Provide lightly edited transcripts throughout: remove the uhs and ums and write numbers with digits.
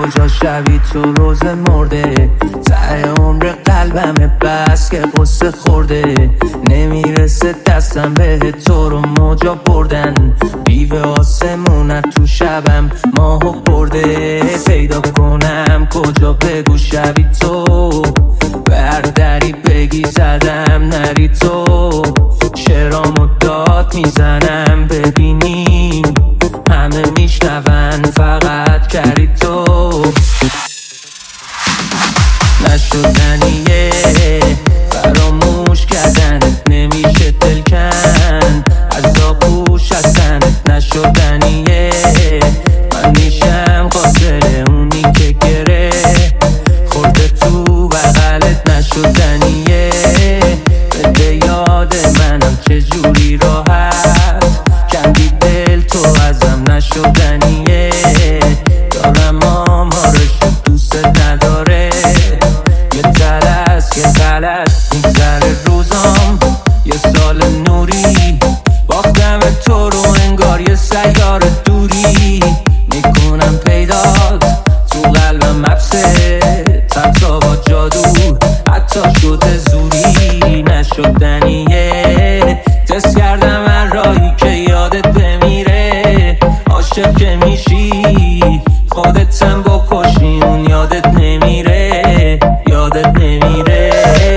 کجا شبی تو روز مرده، ته عمر قلبمه بس که قصه خورده. نمیرسه دستم به تو رو موجا بردن، بیوه آسمونت تو شبم ماهو برده. پیدا کنم کجا بگو شبی تو، بردری بگی زدم نری تو. شعرامو داد میزنم ببینیم همه میشنون فقط کردی تو. نشدنیه فراموش کردنت، نمیشه دل کند از آغوش هستنت. نشدنیه من میشم قاتل اونی که گره خورده تو بغلت. نشدنیه بده یاد منم چجوری راحت کندی دل تو ازم. نشدنیه دارم آمارش دوست نداره، یه تلس یه غلط میگذره روزام. یه سال نوری باختم تو رو انگار یه سیار دوری. میکنم پیدات تو قلبم حبسه، حتی با جادو حتی شده زوری. نشدنیه تست کردم هر راهی که یادت بمیره. عاشق که میشی خودتم بکشی اون یادت نمیره، یادت نمیره.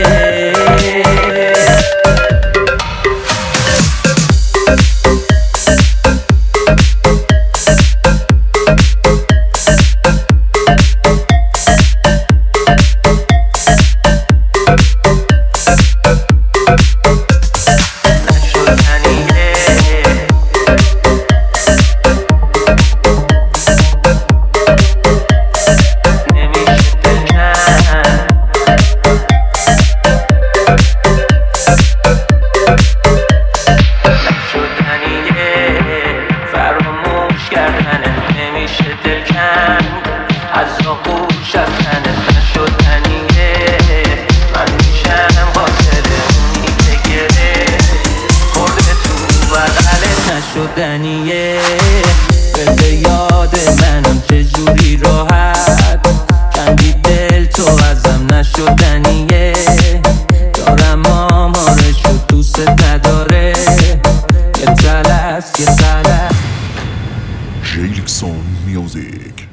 نمیشه دل کند از آغوش هستنت. نشدنیه من میشم قاتل اونی که گره خورده تو بغلت. نشدنیه بده یاد منم چجوری راحت کندی دل تو ازم. نشدنیه دارم آمارشو دوست نداره، یه تلس یه غلط. Jailson Music.